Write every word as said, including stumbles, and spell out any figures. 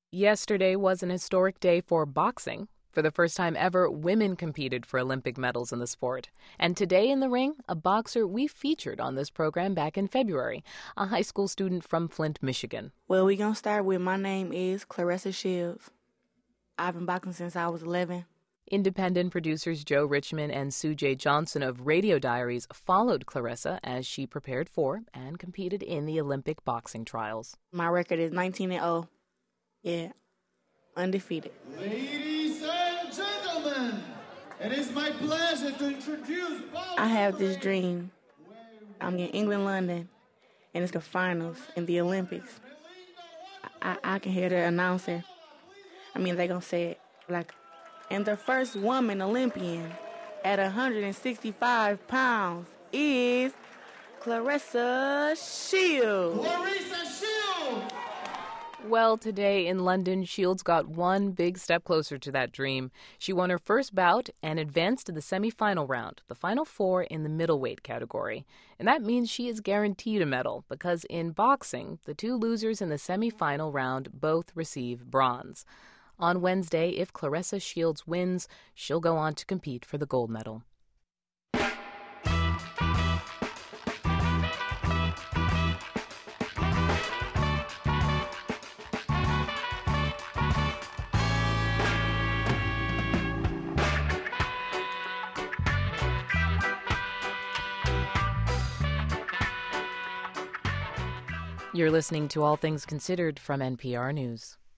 Yesterday was an historic day for boxing. For the first time ever, women competed for Olympic medals in the sport. And today in the ring, a boxer we featured on this program back in February, a high school student from Flint, Michigan. Well, we're going to start with my name is Claressa Shields. I've been boxing since I was eleven. Independent producers Joe Richmond and Sue J. Johnson of Radio Diaries followed Claressa as she prepared for and competed in the Olympic boxing trials. My record is nineteen and oh. Yeah, undefeated. Ladies and gentlemen, it is my pleasure to introduce... I have this dream. I'm in England, London, and it's the finals in the Olympics. I, I can hear the announcer. I mean, they're going to say it like, and the first woman Olympian at one hundred sixty-five pounds is Claressa Shields. Claressa Shields! Well, today in London, Shields got one big step closer to that dream. She won her first bout and advanced to the semifinal round, the final four in the middleweight category. And that means she is guaranteed a medal because in boxing, the two losers in the semifinal round both receive bronze. On Wednesday, if Claressa Shields wins, she'll go on to compete for the gold medal. You're listening to All Things Considered from N P R News.